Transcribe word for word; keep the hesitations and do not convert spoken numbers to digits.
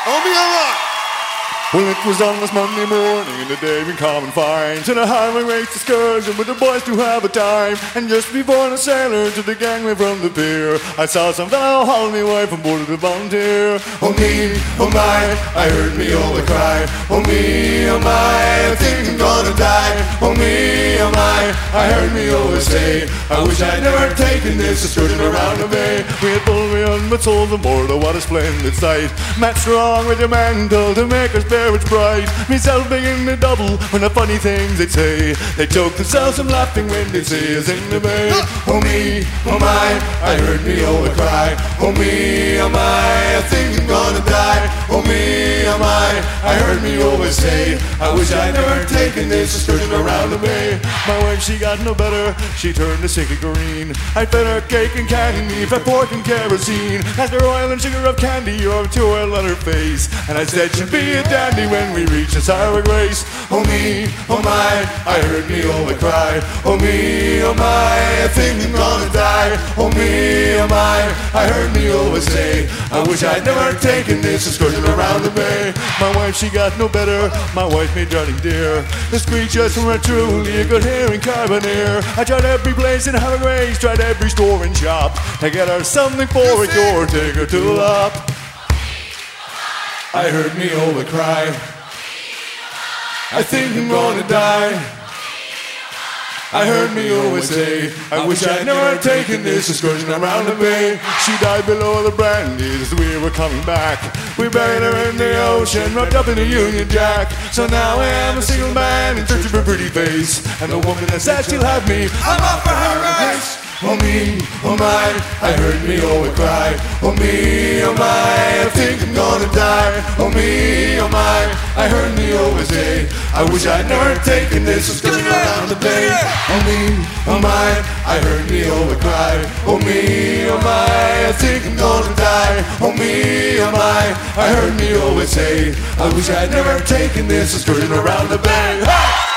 Oh, me alright. Well, it was on this Monday morning in the day we come and find to the highway race excursion with the boys to have a time. And just before the sailor to the gangway from the pier, I saw some fellow hauling me away from board of the volunteer. Oh me, oh my, I heard me over cry. Oh me, oh my, I think I'm gonna die. Oh me, oh my, I heard me over say, I wish I'd never taken this excursion around the bay. We had pulled me on but sold them board, oh what a splendid sight. Matt Strong with your mantle to make us it's bright. Myself beginning to double when the funny things they'd say. They choke themselves from laughing when they see us in the bay. Oh me, oh my, I heard me over cry. Oh me, oh my, I think I'm gonna die. Oh me, oh my, I heard me always say, I wish I'd never taken this excursion around the bay. My wife, she got no better, she turned to sickly green. I fed her cake and candy, fed pork and kerosene. Asked her oil and sugar of candy or to oil on her face. And I said she'd be a dandy when we reach the sour grace. Oh me, oh my, I heard me over cry. Oh me, oh my, I think I'm gonna die. Oh me, oh my, I heard me over say, I wish I'd never taken this excursion around the bay. My wife, she got no better, my wife made darling dear. The screechers from her truly a good hearing carboneer. I tried every place in Harry Grace, tried every store and shop to get her something for a cure, take her to the up. I heard me over cry. I think I'm gonna die. I heard me always say, I wish I'd never taken this excursion around the bay. She died below the brandies as we were coming back. We buried her in the ocean, wrapped up in a Union Jack. So now I am a single man in search of a pretty face, and the woman that said she'll have me, I'm up for her race. Oh me, oh my, I heard me over cry. Oh me, oh my, I think I'm gonna die. Oh me, oh my, I heard me over say, I wish I'd never taken this excursion around the bay. Oh me, oh my, I heard me over cry. Oh me, oh my, I think I'm gonna die. Oh me, oh my, I heard me always say, I wish I'd never taken this excursion around the bay.